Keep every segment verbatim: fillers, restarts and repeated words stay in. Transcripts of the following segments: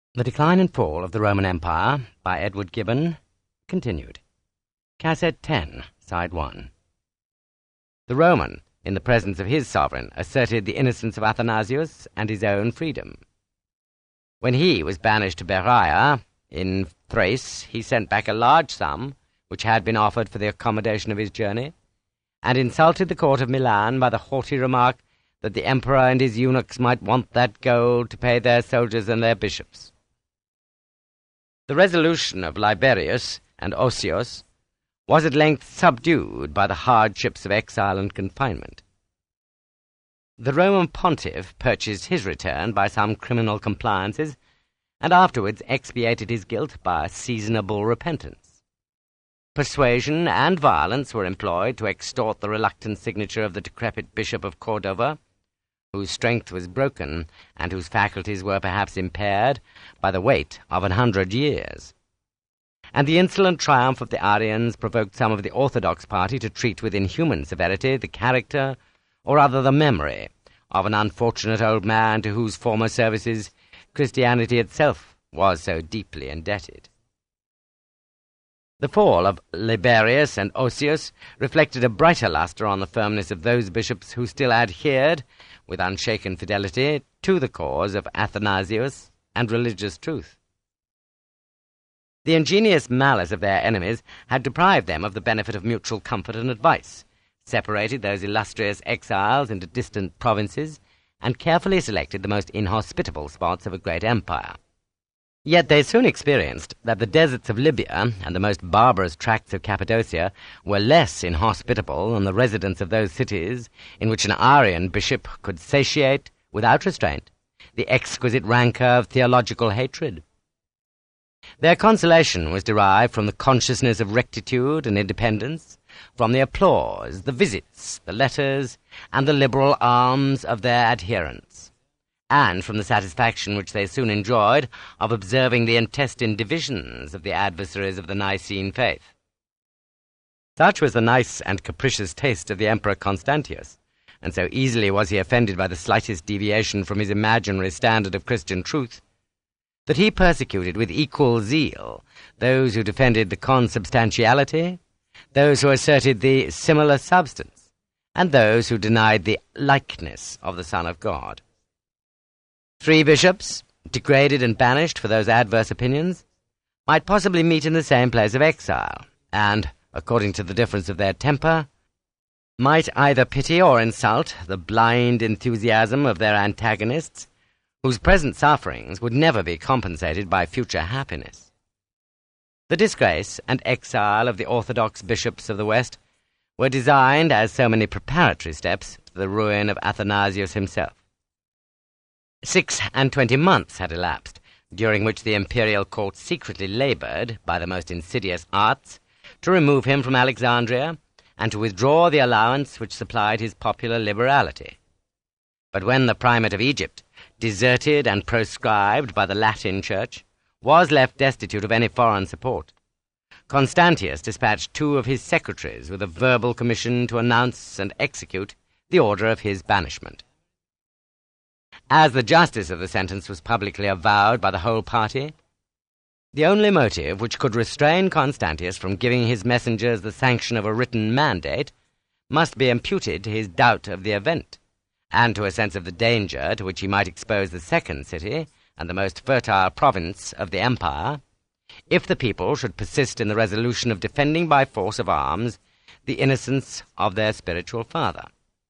The Decline and Fall of the Roman Empire by Edward Gibbon, continued. Cassette ten, Side one. The Roman, in the presence of his sovereign, asserted the innocence of Athanasius and his own freedom. When he was banished to Berea, in Thrace, he sent back a large sum, which had been offered for the accommodation of his journey, and insulted the court of Milan by the haughty remark that the emperor and his eunuchs might want that gold to pay their soldiers and their bishops. The resolution of Liberius and Osius was at length subdued by the hardships of exile and confinement. The Roman pontiff purchased his return by some criminal compliances, and afterwards expiated his guilt by a seasonable repentance. Persuasion and violence were employed to extort the reluctant signature of the decrepit Bishop of Cordova, whose strength was broken, and whose faculties were perhaps impaired by the weight of an hundred years. And the insolent triumph of the Arians provoked some of the orthodox party to treat with inhuman severity the character, or rather the memory, of an unfortunate old man to whose former services Christianity itself was so deeply indebted. The fall of Liberius and Osius reflected a brighter lustre on the firmness of those bishops who still adhered, with unshaken fidelity, to the cause of Athanasius and religious truth. The ingenious malice of their enemies had deprived them of the benefit of mutual comfort and advice, separated those illustrious exiles into distant provinces, and carefully selected the most inhospitable spots of a great empire. Yet they soon experienced that the deserts of Libya and the most barbarous tracts of Cappadocia were less inhospitable than the residents of those cities in which an Arian bishop could satiate, without restraint, the exquisite rancour of theological hatred. Their consolation was derived from the consciousness of rectitude and independence, from the applause, the visits, the letters, and the liberal alms of their adherents, and from the satisfaction which they soon enjoyed of observing the intestine divisions of the adversaries of the Nicene faith. Such was the nice and capricious taste of the Emperor Constantius, and so easily was he offended by the slightest deviation from his imaginary standard of Christian truth, that he persecuted with equal zeal those who defended the consubstantiality, those who asserted the similar substance, and those who denied the likeness of the Son of God. Three bishops, degraded and banished for those adverse opinions, might possibly meet in the same place of exile, and, according to the difference of their temper, might either pity or insult the blind enthusiasm of their antagonists, whose present sufferings would never be compensated by future happiness. The disgrace and exile of the orthodox bishops of the West were designed as so many preparatory steps to the ruin of Athanasius himself. Six and twenty months had elapsed, during which the imperial court secretly laboured, by the most insidious arts, to remove him from Alexandria, and to withdraw the allowance which supplied his popular liberality. But when the primate of Egypt, deserted and proscribed by the Latin Church, was left destitute of any foreign support, Constantius dispatched two of his secretaries with a verbal commission to announce and execute the order of his banishment. As the justice of the sentence was publicly avowed by the whole party, the only motive which could restrain Constantius from giving his messengers the sanction of a written mandate must be imputed to his doubt of the event, and to a sense of the danger to which he might expose the second city and the most fertile province of the empire, if the people should persist in the resolution of defending by force of arms the innocence of their spiritual father.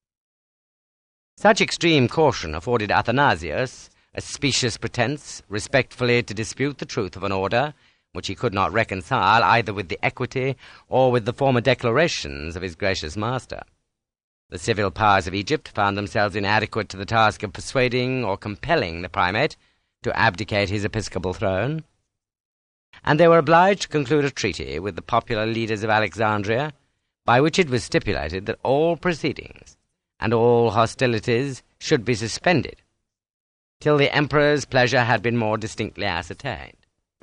Such extreme caution afforded Athanasius a specious pretence respectfully to dispute the truth of an order which he could not reconcile either with the equity or with the former declarations of his gracious master. The civil powers of Egypt found themselves inadequate to the task of persuading or compelling the primate to abdicate his episcopal throne, and they were obliged to conclude a treaty with the popular leaders of Alexandria, by which it was stipulated that all proceedings and all hostilities should be suspended, till the emperor's pleasure had been more distinctly ascertained.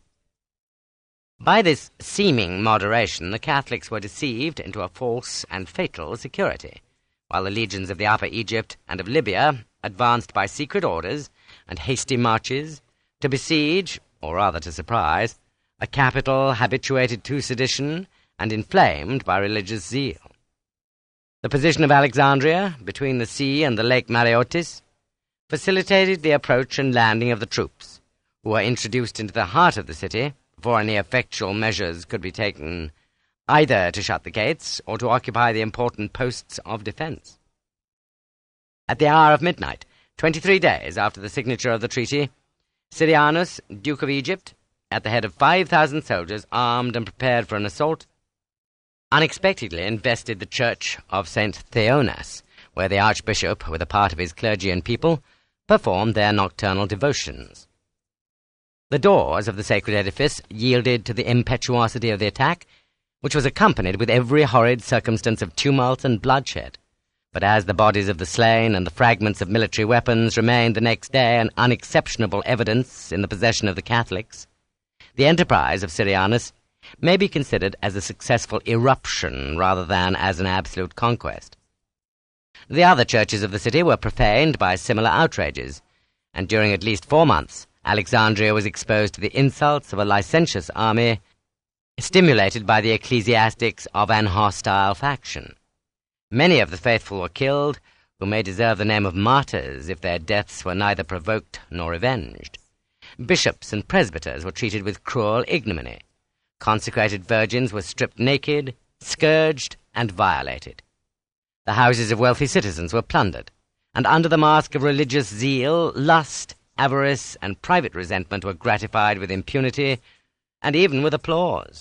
By this seeming moderation the Catholics were deceived into a false and fatal security, while the legions of the Upper Egypt and of Libya advanced by secret orders and hasty marches to besiege or rather to surprise, a capital habituated to sedition and inflamed by religious zeal. The position of Alexandria, between the sea and the Lake Mareotis, facilitated the approach and landing of the troops, who were introduced into the heart of the city before any effectual measures could be taken either to shut the gates or to occupy the important posts of defence. At the hour of midnight, twenty-three days after the signature of the treaty, Syrianus, Duke of Egypt, at the head of five thousand soldiers armed and prepared for an assault, unexpectedly invested the church of Saint Theonas, where the archbishop, with a part of his clergy and people, performed their nocturnal devotions. The doors of the sacred edifice yielded to the impetuosity of the attack, which was accompanied with every horrid circumstance of tumult and bloodshed. But as the bodies of the slain and the fragments of military weapons remained the next day an unexceptionable evidence in the possession of the Catholics, the enterprise of Syrianus may be considered as a successful eruption rather than as an absolute conquest. The other churches of the city were profaned by similar outrages, and during at least four months Alexandria was exposed to the insults of a licentious army, stimulated by the ecclesiastics of an hostile faction. Many of the faithful were killed, who may deserve the name of martyrs if their deaths were neither provoked nor revenged. Bishops and presbyters were treated with cruel ignominy. Consecrated virgins were stripped naked, scourged, and violated. The houses of wealthy citizens were plundered, and under the mask of religious zeal, lust, avarice, and private resentment were gratified with impunity, and even with applause.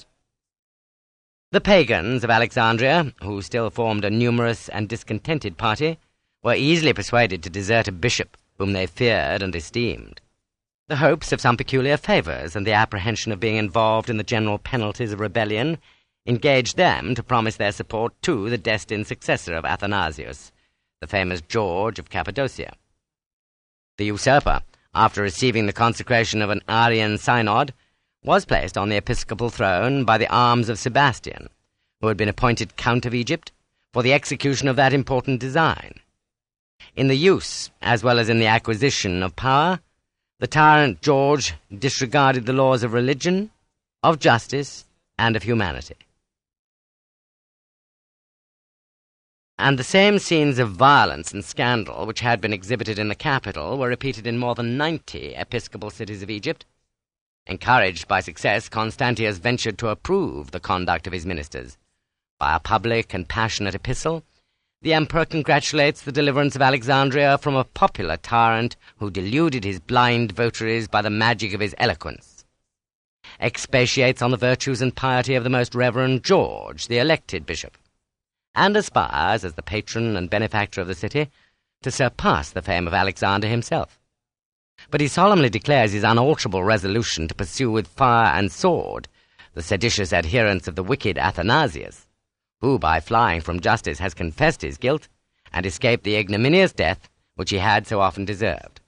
The pagans of Alexandria, who still formed a numerous and discontented party, were easily persuaded to desert a bishop whom they feared and esteemed. The hopes of some peculiar favours and the apprehension of being involved in the general penalties of rebellion engaged them to promise their support to the destined successor of Athanasius, the famous George of Cappadocia. The usurper, after receiving the consecration of an Arian synod, was placed on the episcopal throne by the arms of Sebastian, who had been appointed Count of Egypt, for the execution of that important design. In the use, as well as in the acquisition of power, the tyrant George disregarded the laws of religion, of justice, and of humanity. And the same scenes of violence and scandal which had been exhibited in the capital were repeated in more than ninety episcopal cities of Egypt. Encouraged by success, Constantius ventured to approve the conduct of his ministers. By a public and passionate epistle, the emperor congratulates the deliverance of Alexandria from a popular tyrant who deluded his blind votaries by the magic of his eloquence, expatiates on the virtues and piety of the most reverend George, the elected bishop, and aspires, as the patron and benefactor of the city, to surpass the fame of Alexander himself. But he solemnly declares his unalterable resolution to pursue with fire and sword the seditious adherents of the wicked Athanasius, who, by flying from justice, has confessed his guilt and escaped the ignominious death which he had so often deserved.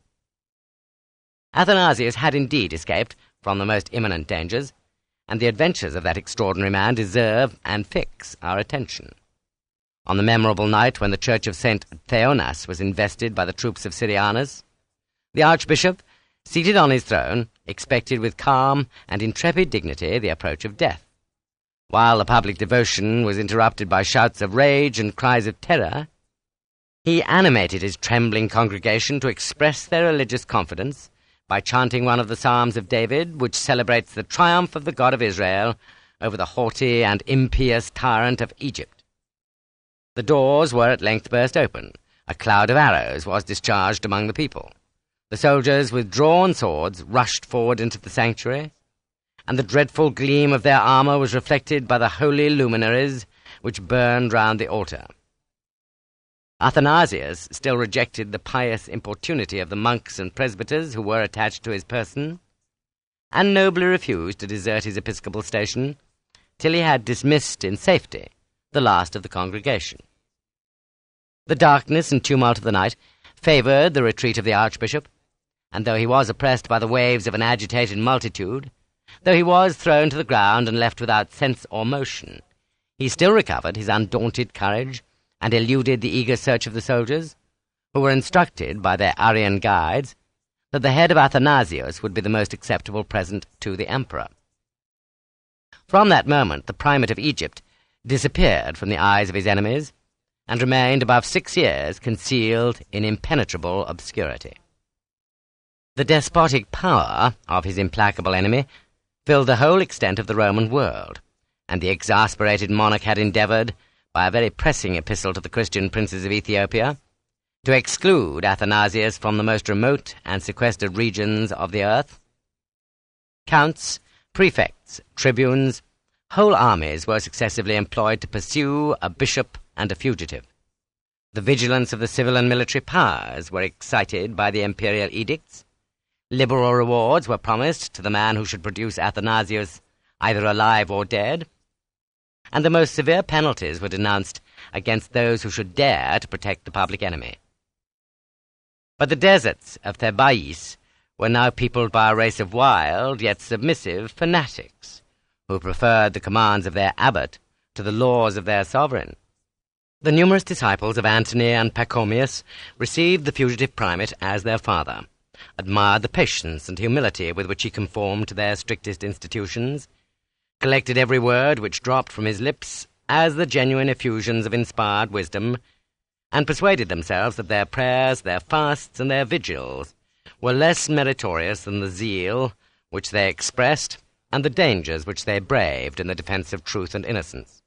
Athanasius had indeed escaped from the most imminent dangers, and the adventures of that extraordinary man deserve and fix our attention. On the memorable night when the church of Saint Theonas was invested by the troops of Syrianus, the archbishop, seated on his throne, expected with calm and intrepid dignity the approach of death. While the public devotion was interrupted by shouts of rage and cries of terror, he animated his trembling congregation to express their religious confidence by chanting one of the Psalms of David, which celebrates the triumph of the God of Israel over the haughty and impious tyrant of Egypt. The doors were at length burst open. A cloud of arrows was discharged among the people. The soldiers with drawn swords rushed forward into the sanctuary, and the dreadful gleam of their armour was reflected by the holy luminaries which burned round the altar. Athanasius still rejected the pious importunity of the monks and presbyters who were attached to his person, and nobly refused to desert his episcopal station till he had dismissed in safety the last of the congregation. The darkness and tumult of the night favoured the retreat of the archbishop, and though he was oppressed by the waves of an agitated multitude, though he was thrown to the ground and left without sense or motion, he still recovered his undaunted courage and eluded the eager search of the soldiers, who were instructed by their Arian guides that the head of Athanasius would be the most acceptable present to the emperor. From that moment the primate of Egypt disappeared from the eyes of his enemies, and remained above six years concealed in impenetrable obscurity. The despotic power of his implacable enemy filled the whole extent of the Roman world, and the exasperated monarch had endeavoured, by a very pressing epistle to the Christian princes of Ethiopia, to exclude Athanasius from the most remote and sequestered regions of the earth. Counts, prefects, tribunes, whole armies were successively employed to pursue a bishop and a fugitive. The vigilance of the civil and military powers were excited by the imperial edicts. Liberal rewards were promised to the man who should produce Athanasius either alive or dead, and the most severe penalties were denounced against those who should dare to protect the public enemy. But the deserts of Thebais were now peopled by a race of wild, yet submissive, fanatics, who preferred the commands of their abbot to the laws of their sovereign. The numerous disciples of Antony and Pachomius received the fugitive primate as their father, admired the patience and humility with which he conformed to their strictest institutions, collected every word which dropped from his lips as the genuine effusions of inspired wisdom, and persuaded themselves that their prayers, their fasts, and their vigils were less meritorious than the zeal which they expressed and the dangers which they braved in the defence of truth and innocence.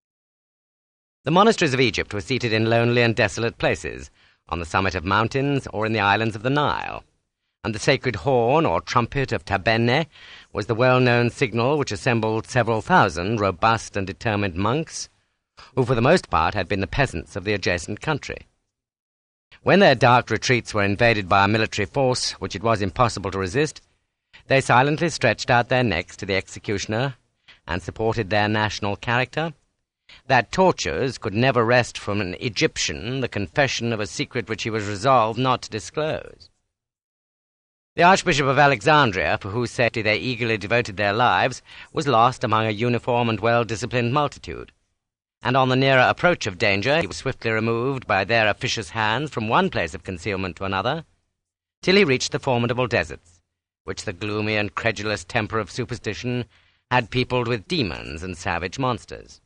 The monasteries of Egypt were seated in lonely and desolate places, on the summit of mountains or in the islands of the Nile, and the sacred horn or trumpet of Tabenne was the well-known signal which assembled several thousand robust and determined monks, who for the most part had been the peasants of the adjacent country. When their dark retreats were invaded by a military force which it was impossible to resist, they silently stretched out their necks to the executioner and supported their national character, that tortures could never wrest from an Egyptian the confession of a secret which he was resolved not to disclose. The Archbishop of Alexandria, for whose safety they eagerly devoted their lives, was lost among a uniform and well-disciplined multitude, and on the nearer approach of danger he was swiftly removed by their officious hands from one place of concealment to another, till he reached the formidable deserts, which the gloomy and credulous temper of superstition had peopled with demons and savage monsters.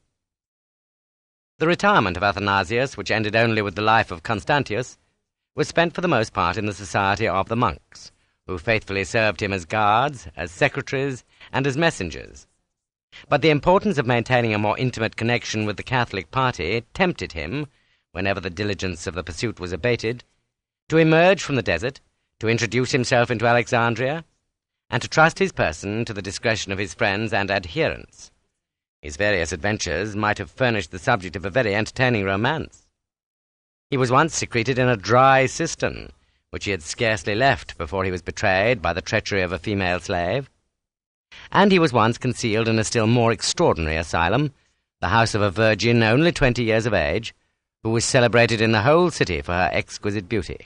The retirement of Athanasius, which ended only with the life of Constantius, was spent for the most part in the society of the monks, who faithfully served him as guards, as secretaries, and as messengers. But the importance of maintaining a more intimate connection with the Catholic party tempted him, whenever the diligence of the pursuit was abated, to emerge from the desert, to introduce himself into Alexandria, and to trust his person to the discretion of his friends and adherents. His various adventures might have furnished the subject of a very entertaining romance. He was once secreted in a dry cistern, which he had scarcely left before he was betrayed by the treachery of a female slave, and he was once concealed in a still more extraordinary asylum, the house of a virgin only twenty years of age, who was celebrated in the whole city for her exquisite beauty.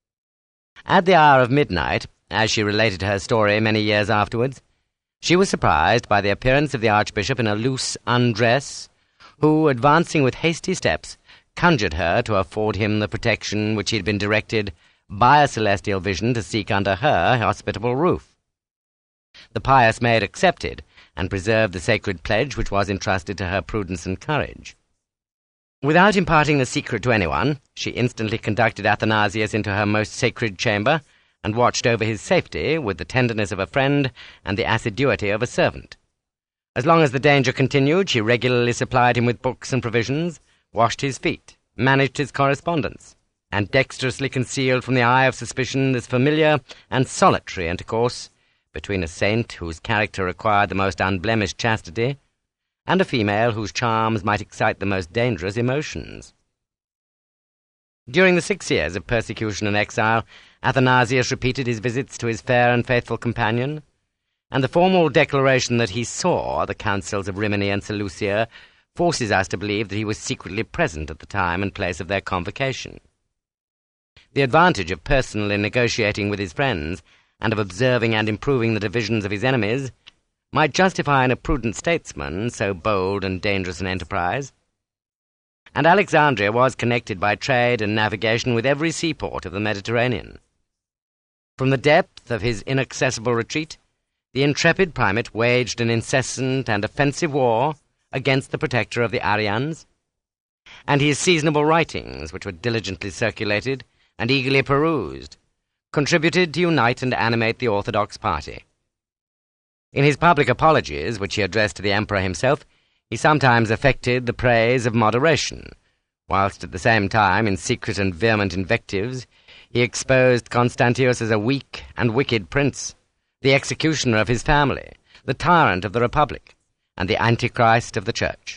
At the hour of midnight, as she related her story many years afterwards, she was surprised by the appearance of the Archbishop in a loose undress, who, advancing with hasty steps, conjured her to afford him the protection which he had been directed by a celestial vision to seek under her hospitable roof. The pious maid accepted, and preserved the sacred pledge which was entrusted to her prudence and courage. Without imparting the secret to anyone, she instantly conducted Athanasius into her most sacred chamber, and watched over his safety with the tenderness of a friend and the assiduity of a servant. As long as the danger continued, she regularly supplied him with books and provisions, washed his feet, managed his correspondence, and dexterously concealed from the eye of suspicion this familiar and solitary intercourse between a saint whose character required the most unblemished chastity, and a female whose charms might excite the most dangerous emotions. During the six years of persecution and exile, Athanasius repeated his visits to his fair and faithful companion, and the formal declaration that he saw the councils of Rimini and Seleucia forces us to believe that he was secretly present at the time and place of their convocation. The advantage of personally negotiating with his friends, and of observing and improving the divisions of his enemies, might justify in a prudent statesman so bold and dangerous an enterprise. And Alexandria was connected by trade and navigation with every seaport of the Mediterranean. From the depth of his inaccessible retreat, the intrepid primate waged an incessant and offensive war against the protector of the Arians, and his seasonable writings, which were diligently circulated and eagerly perused, contributed to unite and animate the orthodox party. In his public apologies, which he addressed to the emperor himself, he sometimes affected the praise of moderation, whilst at the same time, in secret and vehement invectives, he exposed Constantius as a weak and wicked prince, the executioner of his family, the tyrant of the republic, and the Antichrist of the Church.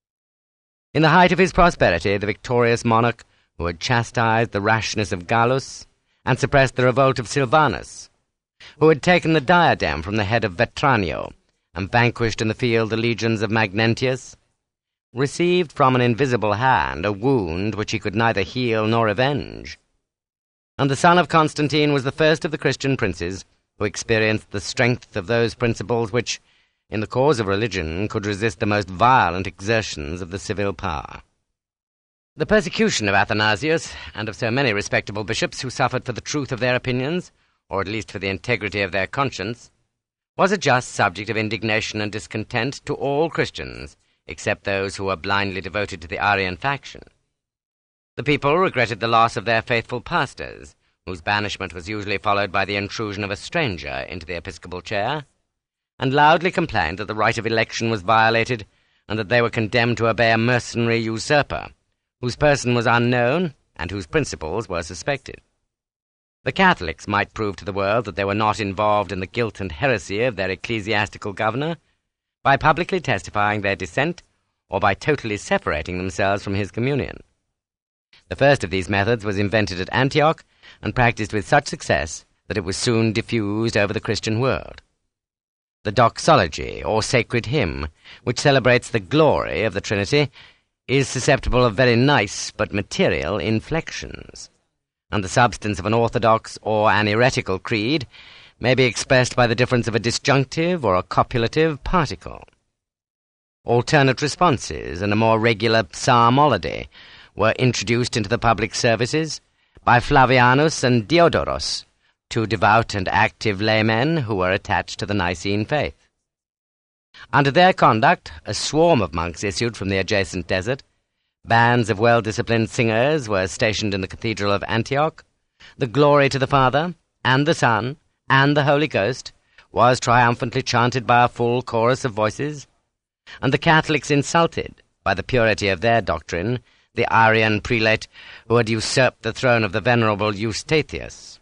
In the height of his prosperity, the victorious monarch, who had chastised the rashness of Gallus and suppressed the revolt of Silvanus, who had taken the diadem from the head of Vetranio and vanquished in the field the legions of Magnentius, received from an invisible hand a wound which he could neither heal nor avenge. And the son of Constantine was the first of the Christian princes who experienced the strength of those principles which, in the cause of religion, could resist the most violent exertions of the civil power. The persecution of Athanasius, and of so many respectable bishops who suffered for the truth of their opinions, or at least for the integrity of their conscience, was a just subject of indignation and discontent to all Christians, except those who were blindly devoted to the Arian faction. The people regretted the loss of their faithful pastors, whose banishment was usually followed by the intrusion of a stranger into the episcopal chair, and loudly complained that the right of election was violated, and that they were condemned to obey a mercenary usurper, whose person was unknown and whose principles were suspected. The Catholics might prove to the world that they were not involved in the guilt and heresy of their ecclesiastical governor by publicly testifying their dissent or by totally separating themselves from his communion. The first of these methods was invented at Antioch and practiced with such success that it was soon diffused over the Christian world. The doxology, or sacred hymn, which celebrates the glory of the Trinity, is susceptible of very nice but material inflections, and the substance of an orthodox or an heretical creed may be expressed by the difference of a disjunctive or a copulative particle. Alternate responses and a more regular psalmody were introduced into the public services by Flavianus and Diodorus, two devout and active laymen who were attached to the Nicene faith. Under their conduct, a swarm of monks issued from the adjacent desert. Bands of well-disciplined singers were stationed in the cathedral of Antioch. The glory to the Father, and the Son, and the Holy Ghost was triumphantly chanted by a full chorus of voices, and the Catholics insulted, by the purity of their doctrine, the Arian prelate who had usurped the throne of the venerable Eustathius.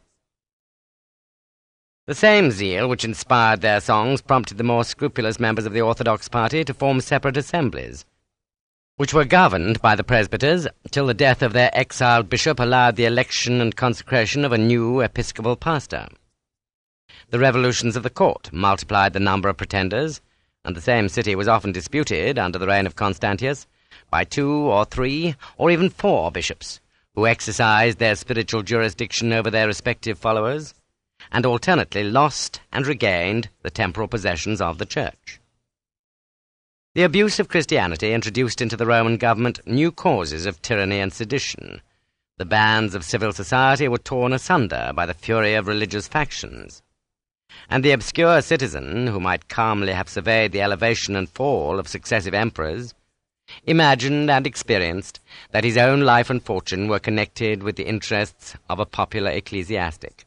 The same zeal which inspired their songs prompted the more scrupulous members of the Orthodox party to form separate assemblies, which were governed by the presbyters till the death of their exiled bishop allowed the election and consecration of a new episcopal pastor. The revolutions of the court multiplied the number of pretenders, and the same city was often disputed, under the reign of Constantius, by two or three or even four bishops, who exercised their spiritual jurisdiction over their respective followers, and alternately lost and regained the temporal possessions of the Church. The abuse of Christianity introduced into the Roman government new causes of tyranny and sedition. The bands of civil society were torn asunder by the fury of religious factions, and the obscure citizen, who might calmly have surveyed the elevation and fall of successive emperors, imagined and experienced that his own life and fortune were connected with the interests of a popular ecclesiastic.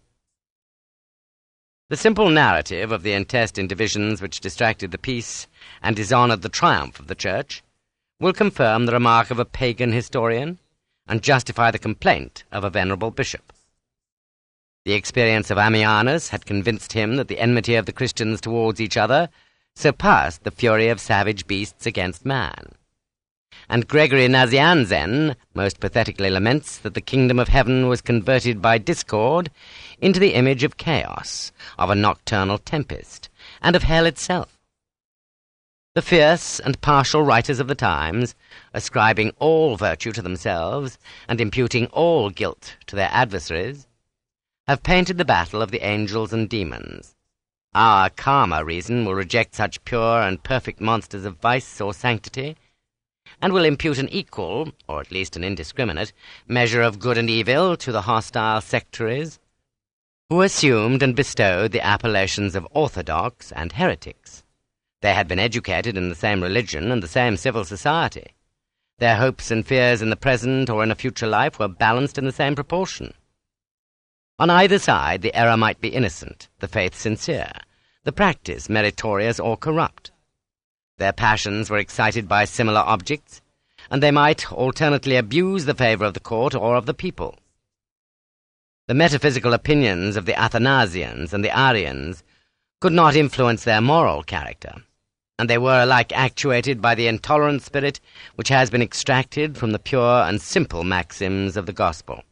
The simple narrative of the intestine divisions which distracted the peace and dishonored the triumph of the Church will confirm the remark of a pagan historian and justify the complaint of a venerable bishop. The experience of Ammianus had convinced him that the enmity of the Christians towards each other surpassed the fury of savage beasts against man. And Gregory Nazianzen most pathetically laments that the kingdom of heaven was converted by discord into the image of chaos, of a nocturnal tempest, and of hell itself. The fierce and partial writers of the times, ascribing all virtue to themselves and imputing all guilt to their adversaries, have painted the battle of the angels and demons. Our calmer reason will reject such pure and perfect monsters of vice or sanctity, and will impute an equal, or at least an indiscriminate, measure of good and evil to the hostile sectaries, who assumed and bestowed the appellations of orthodox and heretics. They had been educated in the same religion and the same civil society. Their hopes and fears in the present or in a future life were balanced in the same proportion. On either side the error might be innocent, the faith sincere, the practice meritorious or corrupt. Their passions were excited by similar objects, and they might alternately abuse the favour of the court or of the people. The metaphysical opinions of the Athanasians and the Arians could not influence their moral character, and they were alike actuated by the intolerant spirit which has been extracted from the pure and simple maxims of the gospel.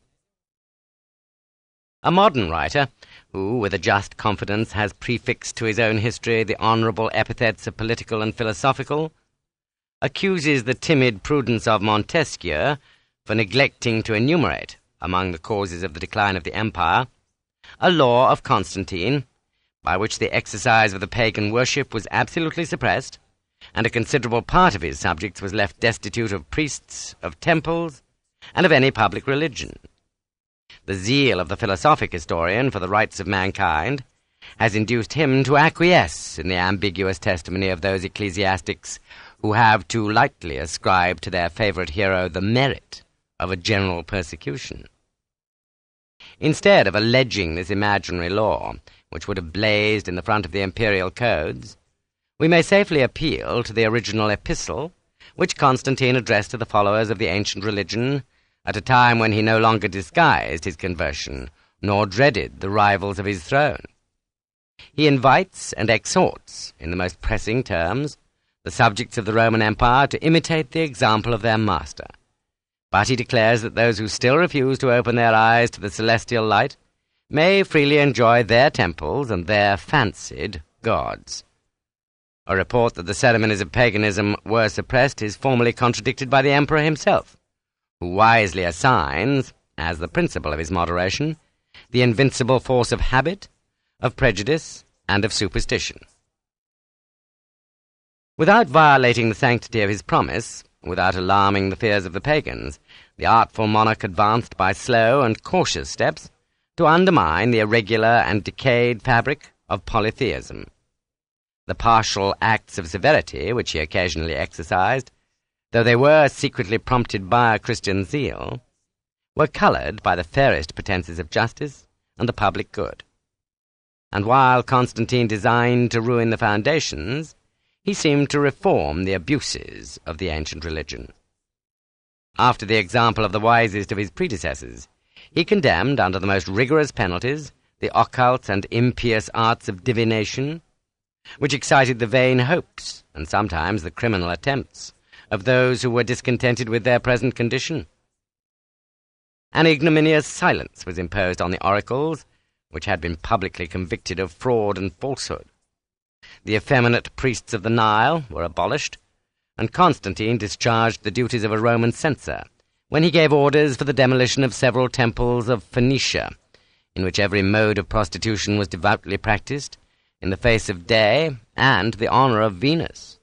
A modern writer, who with a just confidence has prefixed to his own history the honourable epithets of political and philosophical, accuses the timid prudence of Montesquieu for neglecting to enumerate, among the causes of the decline of the empire, a law of Constantine, by which the exercise of the pagan worship was absolutely suppressed, and a considerable part of his subjects was left destitute of priests, of temples, and of any public religion. The zeal of the philosophic historian for the rights of mankind has induced him to acquiesce in the ambiguous testimony of those ecclesiastics who have too lightly ascribed to their favourite hero the merit of a general persecution. Instead of alleging this imaginary law, which would have blazed in the front of the imperial codes, we may safely appeal to the original epistle which Constantine addressed to the followers of the ancient religion at a time when he no longer disguised his conversion, nor dreaded the rivals of his throne. He invites and exhorts, in the most pressing terms, the subjects of the Roman Empire to imitate the example of their master. But he declares that those who still refuse to open their eyes to the celestial light may freely enjoy their temples and their fancied gods. A report that the ceremonies of paganism were suppressed is formally contradicted by the emperor himself, who wisely assigns, as the principle of his moderation, the invincible force of habit, of prejudice, and of superstition. Without violating the sanctity of his promise, without alarming the fears of the pagans, the artful monarch advanced by slow and cautious steps to undermine the irregular and decayed fabric of polytheism. The partial acts of severity which he occasionally exercised, though they were secretly prompted by a Christian zeal, were coloured by the fairest pretences of justice and the public good. And while Constantine designed to ruin the foundations, he seemed to reform the abuses of the ancient religion. After the example of the wisest of his predecessors, he condemned, under the most rigorous penalties, the occult and impious arts of divination, which excited the vain hopes, and sometimes the criminal attempts, of those who were discontented with their present condition. An ignominious silence was imposed on the oracles, which had been publicly convicted of fraud and falsehood. The effeminate priests of the Nile were abolished, and Constantine discharged the duties of a Roman censor when he gave orders for the demolition of several temples of Phoenicia, in which every mode of prostitution was devoutly practised, in the face of day and the honour of Venus.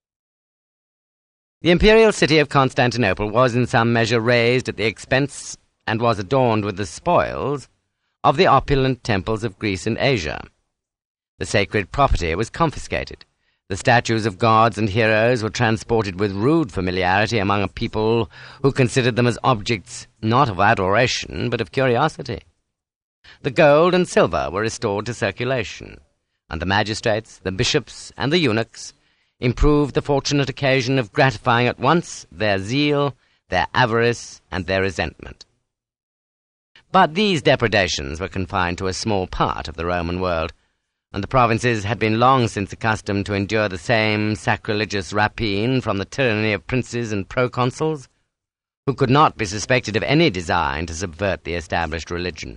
The imperial city of Constantinople was in some measure raised at the expense, and was adorned with the spoils, of the opulent temples of Greece and Asia. The sacred property was confiscated. The statues of gods and heroes were transported with rude familiarity among a people who considered them as objects not of adoration, but of curiosity. The gold and silver were restored to circulation, and the magistrates, the bishops, and the eunuchs improved the fortunate occasion of gratifying at once their zeal, their avarice, and their resentment. But these depredations were confined to a small part of the Roman world, and the provinces had been long since accustomed to endure the same sacrilegious rapine from the tyranny of princes and proconsuls, who could not be suspected of any design to subvert the established religion.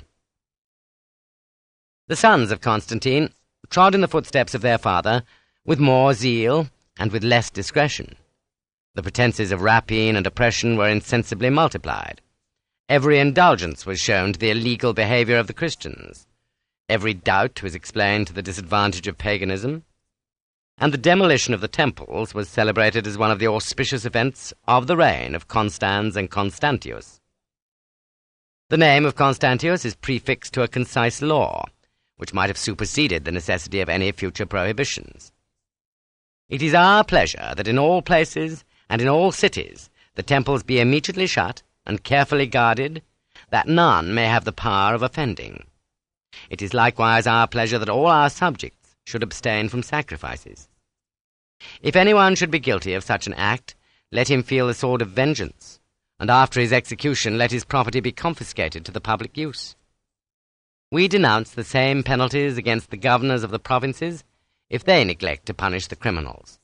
The sons of Constantine trod in the footsteps of their father with more zeal and with less discretion. The pretences of rapine and oppression were insensibly multiplied. Every indulgence was shown to the illegal behaviour of the Christians. Every doubt was explained to the disadvantage of paganism, and the demolition of the temples was celebrated as one of the auspicious events of the reign of Constans and Constantius. The name of Constantius is prefixed to a concise law, which might have superseded the necessity of any future prohibitions. It is our pleasure that in all places and in all cities the temples be immediately shut and carefully guarded, that none may have the power of offending. It is likewise our pleasure that all our subjects should abstain from sacrifices. If anyone should be guilty of such an act, let him feel the sword of vengeance, and after his execution let his property be confiscated to the public use. We denounce the same penalties against the governors of the provinces if they neglect to punish the criminals.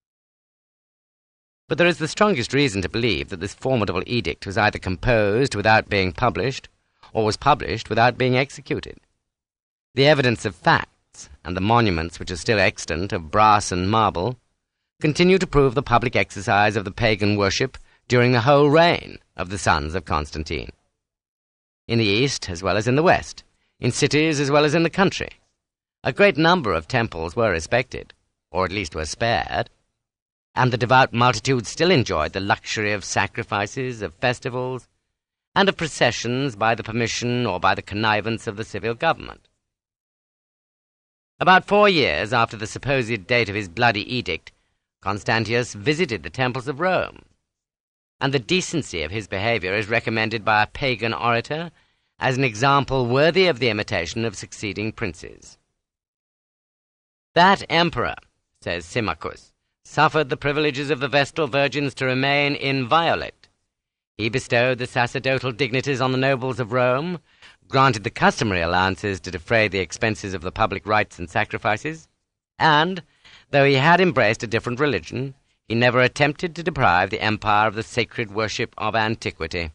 But there is the strongest reason to believe that this formidable edict was either composed without being published, or was published without being executed. The evidence of facts, and the monuments which are still extant of brass and marble, continue to prove the public exercise of the pagan worship during the whole reign of the sons of Constantine. In the east as well as in the west, in cities as well as in the country, a great number of temples were respected, or at least were spared, and the devout multitude still enjoyed the luxury of sacrifices, of festivals, and of processions by the permission or by the connivance of the civil government. About four years after the supposed date of his bloody edict, Constantius visited the temples of Rome, and the decency of his behavior is recommended by a pagan orator as an example worthy of the imitation of succeeding princes. That emperor, says Symmachus, suffered the privileges of the Vestal Virgins to remain inviolate. He bestowed the sacerdotal dignities on the nobles of Rome, granted the customary allowances to defray the expenses of the public rites and sacrifices, and, though he had embraced a different religion, he never attempted to deprive the empire of the sacred worship of antiquity.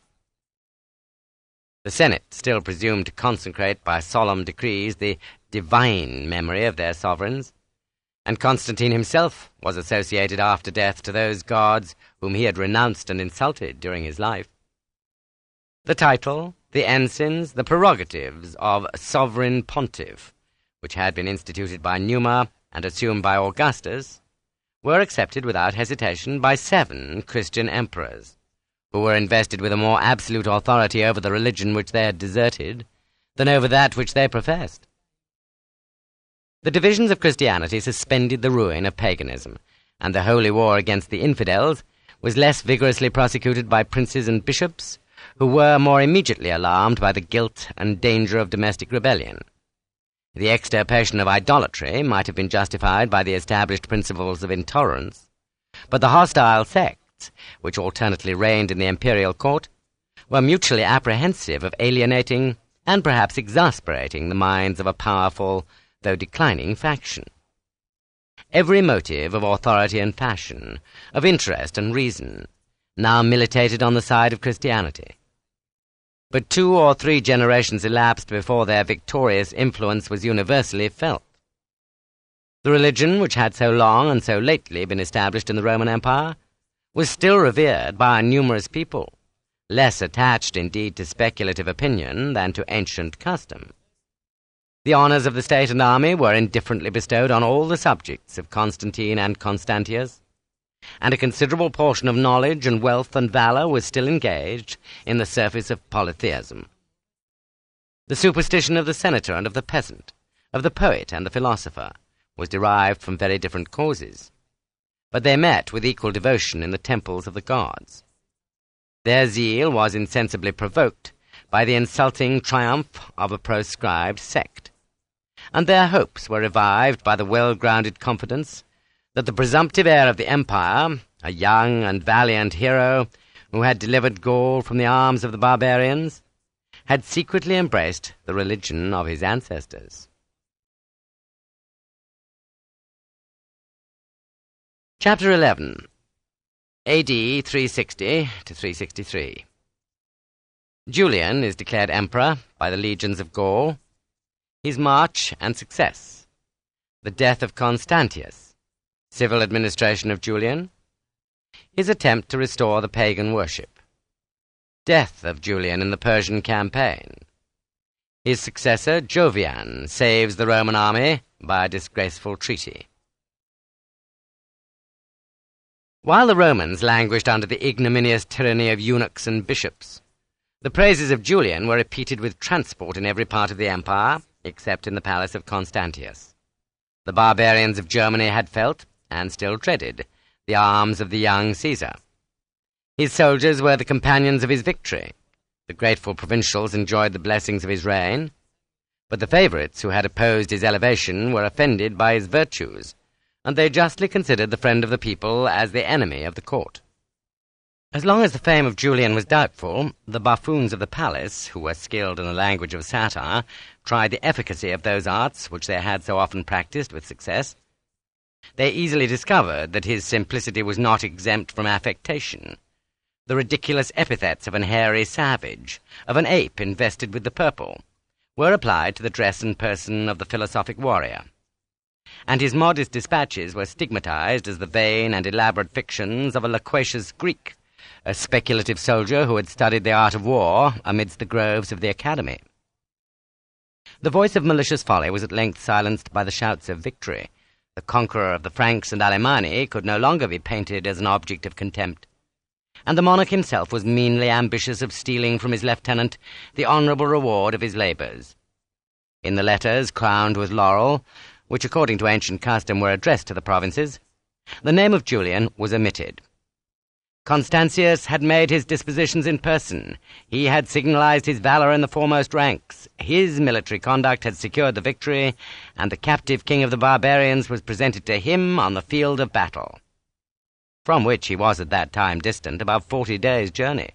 The Senate still presumed to consecrate by solemn decrees the divine memory of their sovereigns, and Constantine himself was associated after death to those gods whom he had renounced and insulted during his life. The title, the ensigns, the prerogatives of sovereign pontiff, which had been instituted by Numa and assumed by Augustus, were accepted without hesitation by seven Christian emperors, who were invested with a more absolute authority over the religion which they had deserted than over that which they professed. The divisions of Christianity suspended the ruin of paganism, and the holy war against the infidels was less vigorously prosecuted by princes and bishops, who were more immediately alarmed by the guilt and danger of domestic rebellion. The extirpation of idolatry might have been justified by the established principles of intolerance, but the hostile sects, which alternately reigned in the imperial court, were mutually apprehensive of alienating and perhaps exasperating the minds of a powerful, though declining, faction. Every motive of authority and passion, of interest and reason, now militated on the side of Christianity. But two or three generations elapsed before their victorious influence was universally felt. The religion which had so long and so lately been established in the Roman Empire was still revered by a numerous people, less attached indeed to speculative opinion than to ancient custom. The honours of the state and army were indifferently bestowed on all the subjects of Constantine and Constantius, and a considerable portion of knowledge and wealth and valour was still engaged in the service of polytheism. The superstition of the senator and of the peasant, of the poet and the philosopher, was derived from very different causes, but they met with equal devotion in the temples of the gods. Their zeal was insensibly provoked by the insulting triumph of a proscribed sect, and their hopes were revived by the well-grounded confidence that the presumptive heir of the empire, a young and valiant hero who had delivered Gaul from the arms of the barbarians, had secretly embraced the religion of his ancestors. Chapter eleven. A D three sixty to three sixty-three. Julian is declared emperor by the legions of Gaul. His march and success. The death of Constantius. Civil administration of Julian. His attempt to restore the pagan worship. Death of Julian in the Persian campaign. His successor, Jovian, saves the Roman army by a disgraceful treaty. While the Romans languished under the ignominious tyranny of eunuchs and bishops, the praises of Julian were repeated with transport in every part of the empire, except in the palace of Constantius. The barbarians of Germany had felt, and still dreaded, the arms of the young Caesar. His soldiers were the companions of his victory. The grateful provincials enjoyed the blessings of his reign. But the favourites who had opposed his elevation were offended by his virtues, and they justly considered the friend of the people as the enemy of the court. As long as the fame of Julian was doubtful, the buffoons of the palace, who were skilled in the language of satire, tried the efficacy of those arts which they had so often practised with success. They easily discovered that his simplicity was not exempt from affectation. The ridiculous epithets of an hairy savage, of an ape invested with the purple, were applied to the dress and person of the philosophic warrior, and his modest dispatches were stigmatized as the vain and elaborate fictions of a loquacious Greek, a speculative soldier who had studied the art of war amidst the groves of the academy. The voice of malicious folly was at length silenced by the shouts of victory. The conqueror of the Franks and Alemanni could no longer be painted as an object of contempt, and the monarch himself was meanly ambitious of stealing from his lieutenant the honourable reward of his labours. In the letters crowned with laurel, which according to ancient custom were addressed to the provinces, the name of Julian was omitted. Constantius had made his dispositions in person. He had signalized his valour in the foremost ranks. His military conduct had secured the victory, and the captive king of the barbarians was presented to him on the field of battle, from which he was at that time distant about forty days' journey.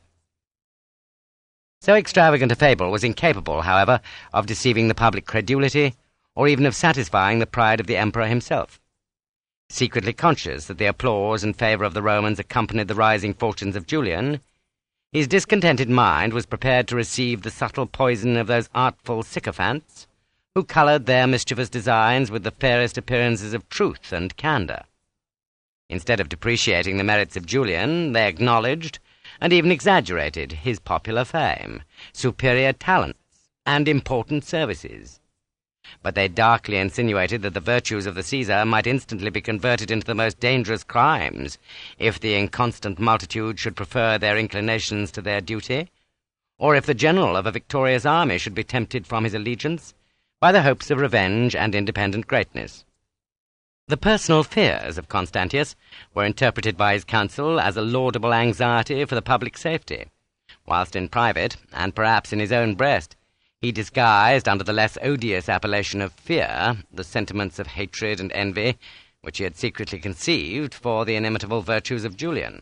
So extravagant a fable was incapable, however, of deceiving the public credulity, or even of satisfying the pride of the emperor himself. Secretly conscious that the applause and favour of the Romans accompanied the rising fortunes of Julian, his discontented mind was prepared to receive the subtle poison of those artful sycophants who coloured their mischievous designs with the fairest appearances of truth and candour. Instead of depreciating the merits of Julian, they acknowledged, and even exaggerated, his popular fame, superior talents, and important services. But they darkly insinuated that the virtues of the Caesar might instantly be converted into the most dangerous crimes, if the inconstant multitude should prefer their inclinations to their duty, or if the general of a victorious army should be tempted from his allegiance by the hopes of revenge and independent greatness. The personal fears of Constantius were interpreted by his council as a laudable anxiety for the public safety, whilst in private, and perhaps in his own breast, he disguised under the less odious appellation of fear the sentiments of hatred and envy which he had secretly conceived for the inimitable virtues of Julian.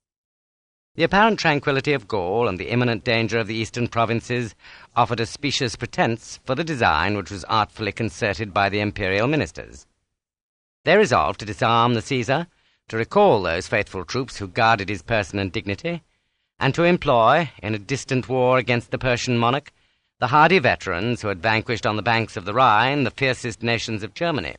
The apparent tranquillity of Gaul and the imminent danger of the eastern provinces offered a specious pretence for the design which was artfully concerted by the imperial ministers. They resolved to disarm the Caesar, to recall those faithful troops who guarded his person and dignity, and to employ, in a distant war against the Persian monarch, the hardy veterans who had vanquished on the banks of the Rhine the fiercest nations of Germany.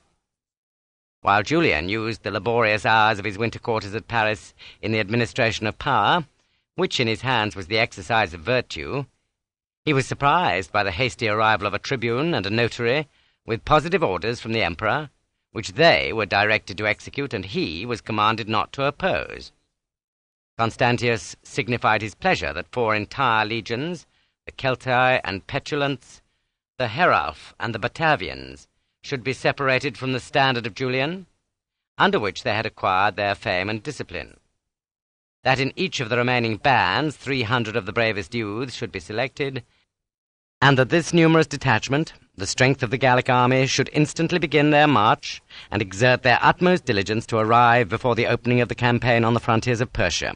While Julian used the laborious hours of his winter quarters at Paris in the administration of power, which in his hands was the exercise of virtue, he was surprised by the hasty arrival of a tribune and a notary with positive orders from the emperor, which they were directed to execute and he was commanded not to oppose. Constantius signified his pleasure that four entire legions, the Celtae and Petulants, the Heralf and the Batavians, should be separated from the standard of Julian, under which they had acquired their fame and discipline. That in each of the remaining bands three hundred of the bravest youths should be selected, and that this numerous detachment, the strength of the Gallic army, should instantly begin their march, and exert their utmost diligence to arrive before the opening of the campaign on the frontiers of Persia.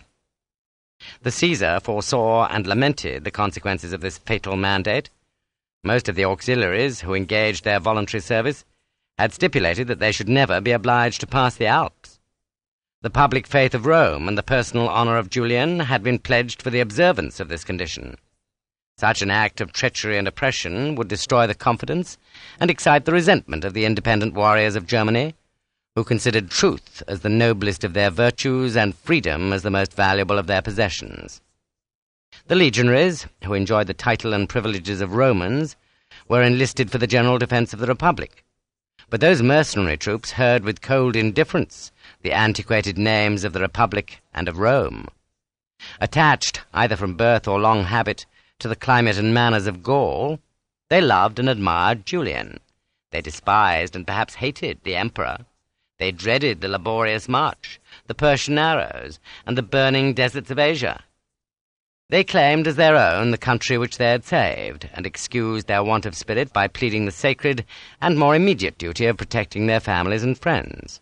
The Caesar foresaw and lamented the consequences of this fatal mandate. Most of the auxiliaries who engaged their voluntary service had stipulated that they should never be obliged to pass the Alps. The public faith of Rome and the personal honour of Julian had been pledged for the observance of this condition. Such an act of treachery and oppression would destroy the confidence and excite the resentment of the independent warriors of Germany, who considered truth as the noblest of their virtues and freedom as the most valuable of their possessions. The legionaries, who enjoyed the title and privileges of Romans, were enlisted for the general defence of the Republic, but those mercenary troops heard with cold indifference the antiquated names of the Republic and of Rome. Attached, either from birth or long habit, to the climate and manners of Gaul, They loved and admired Julian. They despised and perhaps hated the emperor. They dreaded the laborious march, the Persian arrows, and the burning deserts of Asia. They claimed as their own the country which they had saved, and excused their want of spirit by pleading the sacred and more immediate duty of protecting their families and friends.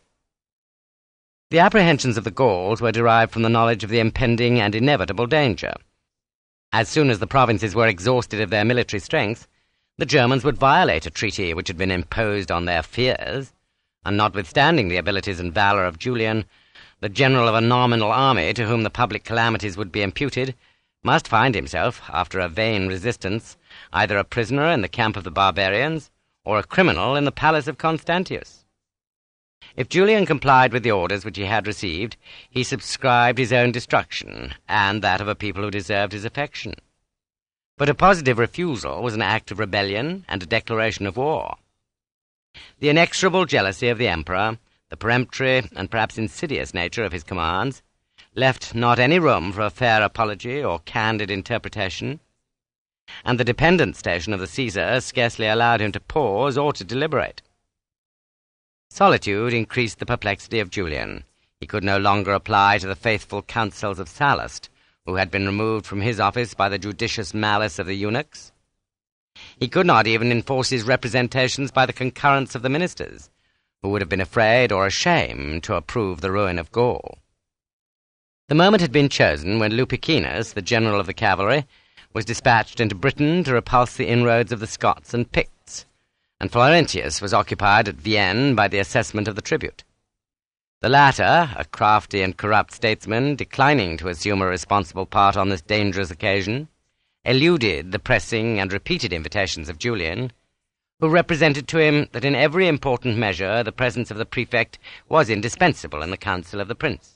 The apprehensions of the Gauls were derived from the knowledge of the impending and inevitable danger. As soon as the provinces were exhausted of their military strength, the Germans would violate a treaty which had been imposed on their fears, and notwithstanding the abilities and valour of Julian, the general of a nominal army to whom the public calamities would be imputed must find himself, after a vain resistance, either a prisoner in the camp of the barbarians, or a criminal in the palace of Constantius. If Julian complied with the orders which he had received, he subscribed his own destruction, and that of a people who deserved his affection. But a positive refusal was an act of rebellion and a declaration of war. The inexorable jealousy of the emperor, the peremptory and perhaps insidious nature of his commands, left not any room for a fair apology or candid interpretation, and the dependent station of the Caesar scarcely allowed him to pause or to deliberate. Solitude increased the perplexity of Julian. He could no longer apply to the faithful counsels of Sallust, who had been removed from his office by the judicious malice of the eunuchs. He could not even enforce his representations by the concurrence of the ministers, who would have been afraid or ashamed to approve the ruin of Gaul. The moment had been chosen when Lupicinus, the general of the cavalry, was dispatched into Britain to repulse the inroads of the Scots and Picts, and Florentius was occupied at Vienne by the assessment of the tribute. The latter, a crafty and corrupt statesman, declining to assume a responsible part on this dangerous occasion, eluded the pressing and repeated invitations of Julian, who represented to him that in every important measure the presence of the prefect was indispensable in the council of the prince.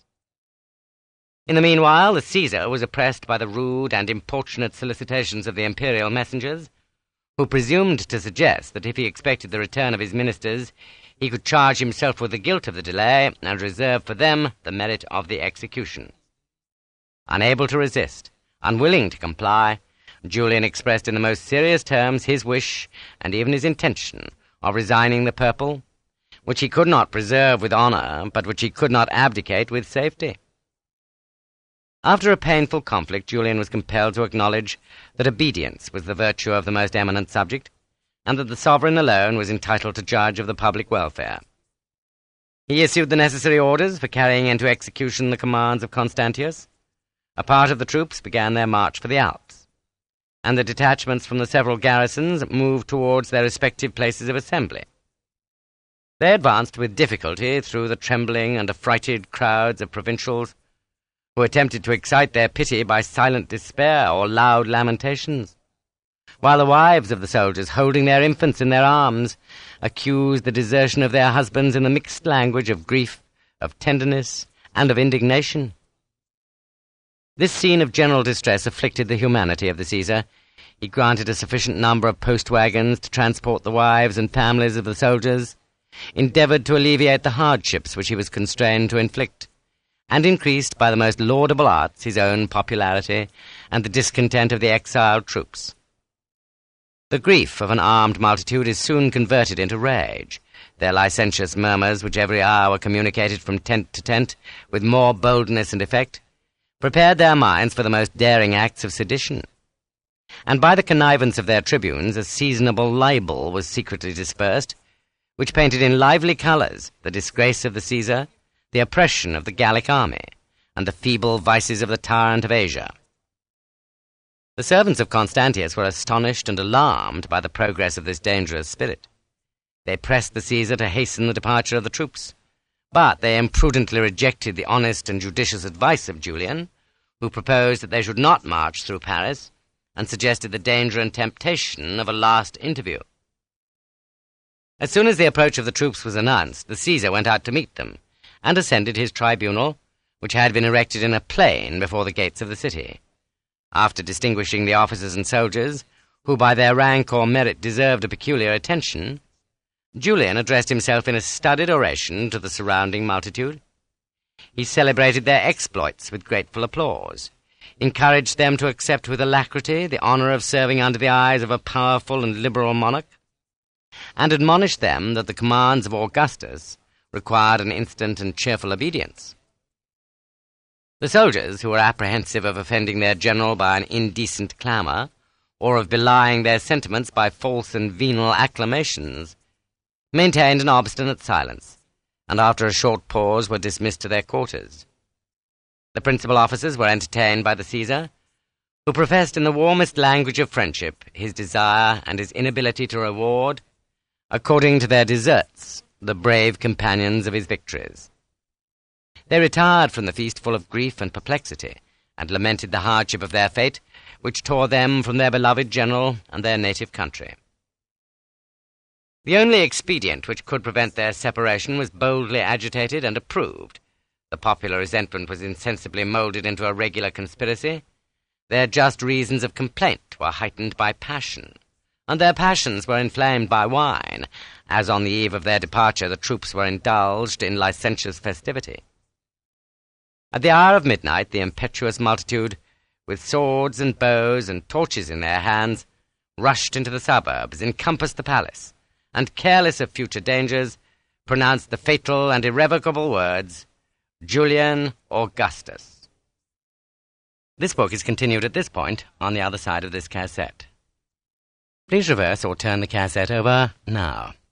In the meanwhile, the Caesar was oppressed by the rude and importunate solicitations of the imperial messengers, who presumed to suggest that if he expected the return of his ministers, he could charge himself with the guilt of the delay and reserve for them the merit of the execution. Unable to resist, unwilling to comply, Julian expressed in the most serious terms his wish, and even his intention, of resigning the purple, which he could not preserve with honour, but which he could not abdicate with safety. After a painful conflict, Julian was compelled to acknowledge that obedience was the virtue of the most eminent subject, and that the sovereign alone was entitled to judge of the public welfare. He issued the necessary orders for carrying into execution the commands of Constantius. A part of the troops began their march for the Alps, and the detachments from the several garrisons moved towards their respective places of assembly. They advanced with difficulty through the trembling and affrighted crowds of provincials, who attempted to excite their pity by silent despair or loud lamentations, while the wives of the soldiers, holding their infants in their arms, accused the desertion of their husbands in the mixed language of grief, of tenderness, and of indignation. This scene of general distress afflicted the humanity of the Caesar. He granted a sufficient number of post-wagons to transport the wives and families of the soldiers, endeavoured to alleviate the hardships which he was constrained to inflict, and increased by the most laudable arts his own popularity and the discontent of the exiled troops. The grief of an armed multitude is soon converted into rage. Their licentious murmurs, which every hour were communicated from tent to tent with more boldness and effect, prepared their minds for the most daring acts of sedition. And by the connivance of their tribunes a seasonable libel was secretly dispersed, which painted in lively colours the disgrace of the Caesar, the oppression of the Gallic army, and the feeble vices of the tyrant of Asia. The servants of Constantius were astonished and alarmed by the progress of this dangerous spirit. They pressed the Caesar to hasten the departure of the troops, but they imprudently rejected the honest and judicious advice of Julian, who proposed that they should not march through Paris, and suggested the danger and temptation of a last interview. As soon as the approach of the troops was announced, the Caesar went out to meet them, and ascended his tribunal, which had been erected in a plain before the gates of the city. After distinguishing the officers and soldiers, who by their rank or merit deserved a peculiar attention, Julian addressed himself in a studied oration to the surrounding multitude. He celebrated their exploits with grateful applause. encouraged them to accept with alacrity the honour of serving under the eyes of a powerful and liberal monarch, and admonished them that the commands of Augustus required an instant and cheerful obedience. The soldiers, who were apprehensive of offending their general by an indecent clamour, or of belying their sentiments by false and venal acclamations, maintained an obstinate silence, and after a short pause were dismissed to their quarters. The principal officers were entertained by the Caesar, who professed in the warmest language of friendship his desire and his inability to reward, according to their deserts, the brave companions of his victories. They retired from the feast full of grief and perplexity, and lamented the hardship of their fate, which tore them from their beloved general and their native country. The only expedient which could prevent their separation was boldly agitated and approved. The popular resentment was insensibly moulded into a regular conspiracy. Their just reasons of complaint were heightened by passion, and their passions were inflamed by wine, as on the eve of their departure the troops were indulged in licentious festivity. At the hour of midnight the impetuous multitude, with swords and bows and torches in their hands, rushed into the suburbs, encompassed the palace, and, careless of future dangers, pronounced the fatal and irrevocable words, Julian Augustus. This book is continued at this point on the other side of this cassette. Please reverse or turn the cassette over now.